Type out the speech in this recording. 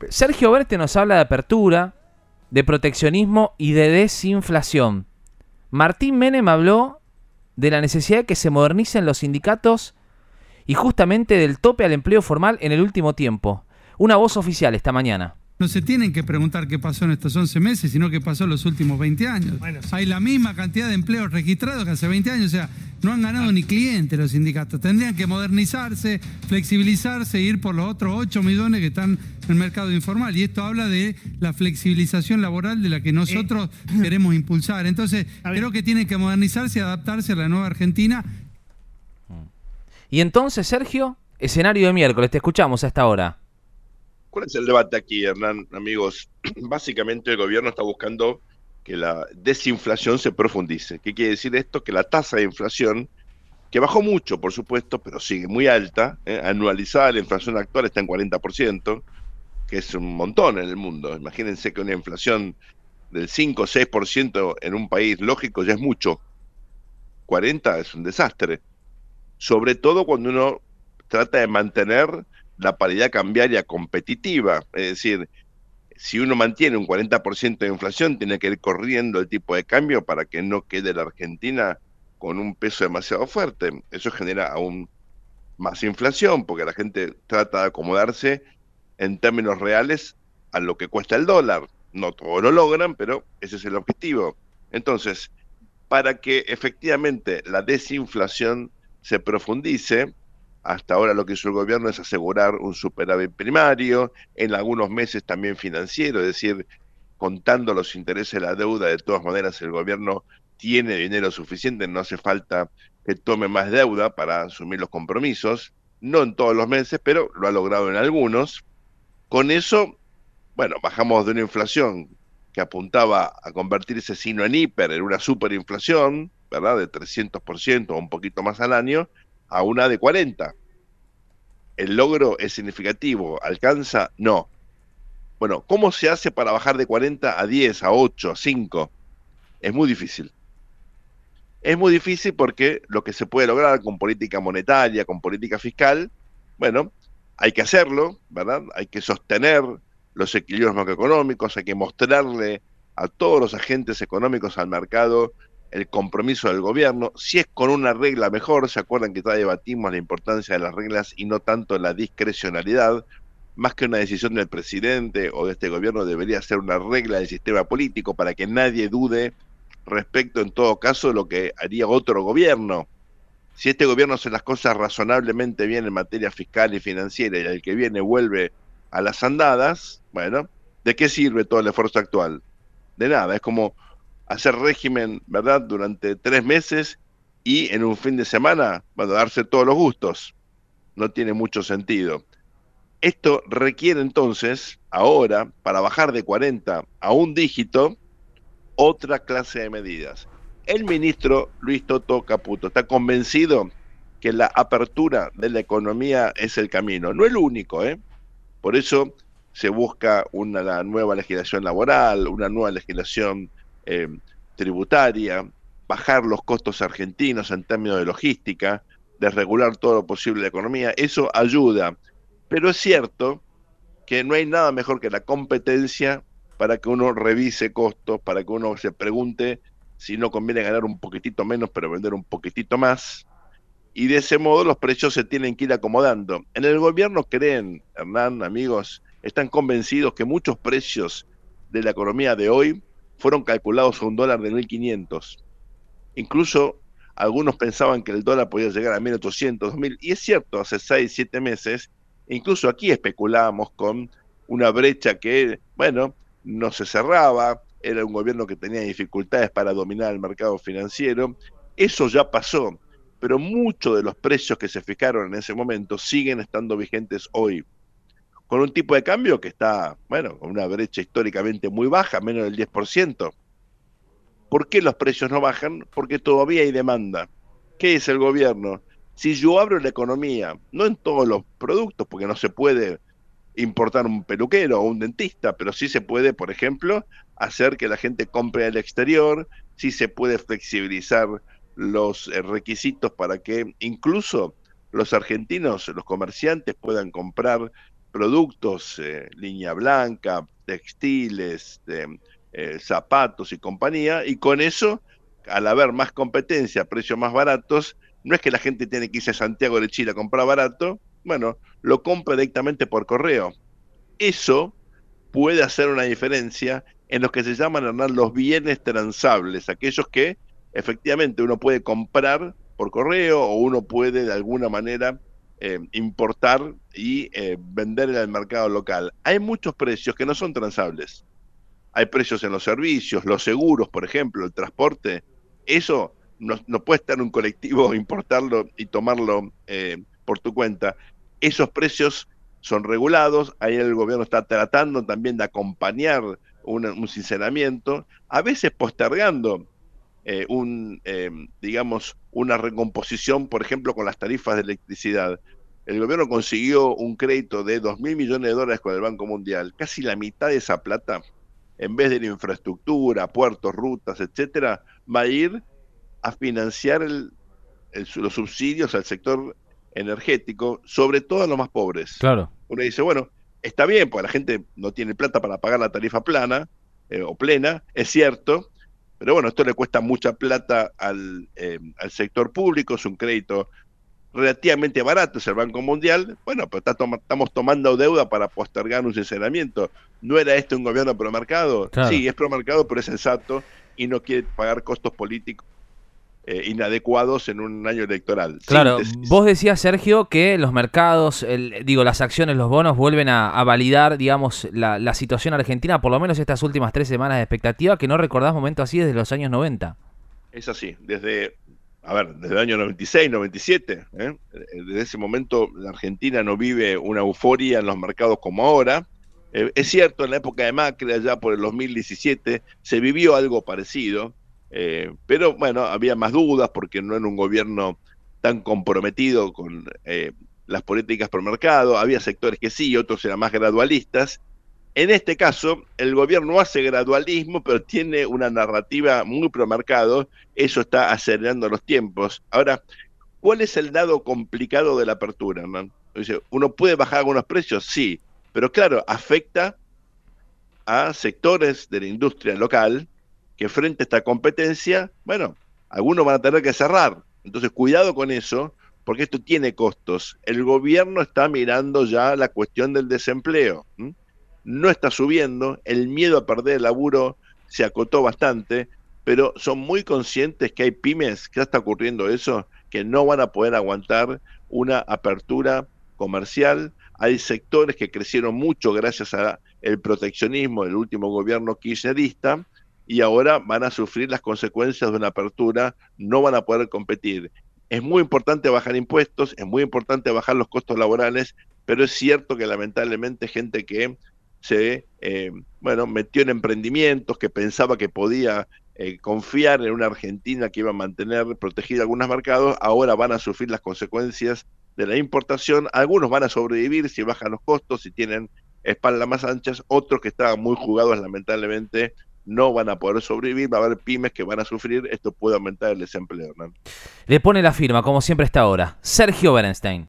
Sergio Berste nos habla de apertura, de proteccionismo y de desinflación. Martín Menem habló de la necesidad de que se modernicen los sindicatos y justamente del tope al empleo formal en el último tiempo. Una voz oficial esta mañana. No se tienen que preguntar qué pasó en estos 11 meses, sino qué pasó en los últimos 20 años. Bueno, sí. Hay la misma cantidad de empleos registrados que hace 20 años, o sea, no han ganado ni clientes los sindicatos. Tendrían que modernizarse, flexibilizarse e ir por los otros 8 millones que están en el mercado informal. Y esto habla de la flexibilización laboral de la que nosotros queremos impulsar. Entonces, creo que tienen que modernizarse y adaptarse a la nueva Argentina. Y entonces, Sergio, escenario de miércoles, te escuchamos a esta hora. ¿Cuál es el debate aquí, Hernán, amigos? Básicamente el gobierno está buscando que la desinflación se profundice. ¿Qué quiere decir esto? Que la tasa de inflación, que bajó mucho, por supuesto, pero sigue muy alta, anualizada, la inflación actual está en 40%, que es un montón en el mundo. Imagínense que una inflación del 5 o 6% en un país lógico ya es mucho. 40 es un desastre. Sobre todo cuando uno trata de mantener la paridad cambiaria competitiva, es decir, si uno mantiene un 40% de inflación, tiene que ir corriendo el tipo de cambio para que no quede la Argentina con un peso demasiado fuerte. Eso genera aún más inflación, porque la gente trata de acomodarse en términos reales a lo que cuesta el dólar. No todos lo logran, pero ese es el objetivo. Entonces, para que efectivamente la desinflación se profundice, hasta ahora lo que hizo el gobierno es asegurar un superávit primario, en algunos meses también financiero, es decir, contando los intereses de la deuda, de todas maneras el gobierno tiene dinero suficiente, no hace falta que tome más deuda para asumir los compromisos, no en todos los meses, pero lo ha logrado en algunos. Con eso, bueno, bajamos de una inflación que apuntaba a convertirse, si no en hiper, en una superinflación, ¿verdad?, de 300% o un poquito más al año, a una de 40. ¿El logro es significativo? ¿Alcanza? No. Bueno, ¿cómo se hace para bajar de 40 a 10, a 8, a 5? Es muy difícil. Es muy difícil porque lo que se puede lograr con política monetaria, con política fiscal, bueno, hay que hacerlo, ¿verdad? Hay que sostener los equilibrios macroeconómicos, hay que mostrarle a todos los agentes económicos al mercado el compromiso del gobierno. Si es con una regla mejor, se acuerdan que ya debatimos la importancia de las reglas y no tanto la discrecionalidad, más que una decisión del presidente o de este gobierno debería ser una regla del sistema político para que nadie dude respecto en todo caso de lo que haría otro gobierno. Si este gobierno hace las cosas razonablemente bien en materia fiscal y financiera y el que viene vuelve a las andadas, bueno, ¿de qué sirve todo el esfuerzo actual? De nada, es como hacer régimen, ¿verdad?, durante 3 meses y en un fin de semana, bueno, darse todos los gustos. No tiene mucho sentido. Esto requiere entonces, ahora, para bajar de 40 a un dígito, otra clase de medidas. El ministro Luis Toto Caputo está convencido que la apertura de la economía es el camino. No el único, ¿eh? Por eso se busca una nueva legislación laboral, una nueva legislación tributaria, bajar los costos argentinos en términos de logística, desregular todo lo posible la economía. Eso ayuda. Pero es cierto que no hay nada mejor que la competencia para que uno revise costos, para que uno se pregunte si no conviene ganar un poquitito menos pero vender un poquitito más, y de ese modo los precios se tienen que ir acomodando. En el gobierno creen, Hernán, amigos, están convencidos que muchos precios de la economía de hoy fueron calculados a $1 de 1.500. Incluso algunos pensaban que el dólar podía llegar a 1.800, 2.000, y es cierto, hace 6, 7 meses, incluso aquí especulábamos con una brecha que, bueno, no se cerraba, era un gobierno que tenía dificultades para dominar el mercado financiero. Eso ya pasó, pero muchos de los precios que se fijaron en ese momento siguen estando vigentes hoy, con un tipo de cambio que está, bueno, con una brecha históricamente muy baja, menos del 10%. ¿Por qué los precios no bajan? Porque todavía hay demanda. ¿Qué es el gobierno? Si yo abro la economía, no en todos los productos, porque no se puede importar un peluquero o un dentista, pero sí se puede, por ejemplo, hacer que la gente compre al exterior, sí se puede flexibilizar los requisitos para que incluso los argentinos, los comerciantes, puedan comprar productos, línea blanca, textiles, zapatos y compañía, y con eso, al haber más competencia, precios más baratos, no es que la gente tiene que irse a Santiago de Chile a comprar barato, bueno, lo compra directamente por correo. Eso puede hacer una diferencia en los que se llaman, Hernán, los bienes transables, aquellos que efectivamente uno puede comprar por correo o uno puede de alguna manera importar y vender en el mercado local. Hay muchos precios que no son transables. Hay precios en los servicios, los seguros, por ejemplo, el transporte. Eso no puede estar en un colectivo, importarlo y tomarlo por tu cuenta. Esos precios son regulados, ahí el gobierno está tratando también de acompañar un sinceramiento, a veces postergando digamos, una recomposición, por ejemplo, con las tarifas de electricidad. El gobierno consiguió un crédito de $2.000 millones con el Banco Mundial. Casi la mitad de esa plata, en vez de la infraestructura, puertos, rutas, etcétera, va a ir a financiar los subsidios al sector energético, sobre todo a los más pobres. Claro. Uno dice, bueno, está bien, porque la gente no tiene plata para pagar la tarifa plana o plena, es cierto, pero bueno, esto le cuesta mucha plata al sector público, es un crédito relativamente barato, es el Banco Mundial, bueno, pero estamos tomando deuda para postergar un sinceramiento. ¿No era esto un gobierno promercado? Claro. Sí, es promercado, pero es sensato y no quiere pagar costos políticos inadecuados en un año electoral. Claro, Síntesis. vos decías, Sergio, que los mercados, las acciones, los bonos vuelven a validar, digamos, la situación argentina, por lo menos estas últimas 3 semanas de expectativa, que no recordás momentos así desde los años 90. Es así, desde el año 96, 97, desde ese momento la Argentina no vive una euforia en los mercados como ahora. Es cierto, en la época de Macri, allá por el 2017, se vivió algo parecido, pero bueno, había más dudas porque no era un gobierno tan comprometido con las políticas pro mercado, había sectores que sí, otros eran más gradualistas. En este caso, el gobierno hace gradualismo, pero tiene una narrativa muy pro mercado, eso está acelerando los tiempos. Ahora, ¿cuál es el lado complicado de la apertura, man? Dice, ¿uno puede bajar algunos precios? Sí, pero claro, afecta a sectores de la industria local que frente a esta competencia, bueno, algunos van a tener que cerrar. Entonces, cuidado con eso, porque esto tiene costos. El gobierno está mirando ya la cuestión del desempleo. No está subiendo, el miedo a perder el laburo se acotó bastante, pero son muy conscientes que hay pymes, que ya está ocurriendo eso, que no van a poder aguantar una apertura comercial. Hay sectores que crecieron mucho gracias al proteccionismo del último gobierno kirchnerista, y ahora van a sufrir las consecuencias de una apertura, no van a poder competir. Es muy importante bajar impuestos, es muy importante bajar los costos laborales, pero es cierto que lamentablemente gente que se metió en emprendimientos, que pensaba que podía confiar en una Argentina que iba a mantener protegida algunos mercados, ahora van a sufrir las consecuencias de la importación. Algunos van a sobrevivir si bajan los costos, si tienen espaldas más anchas, otros que estaban muy jugados lamentablemente no van a poder sobrevivir, va a haber pymes que van a sufrir, esto puede aumentar el desempleo, ¿no? Le pone la firma, como siempre está ahora, Sergio Berenstein.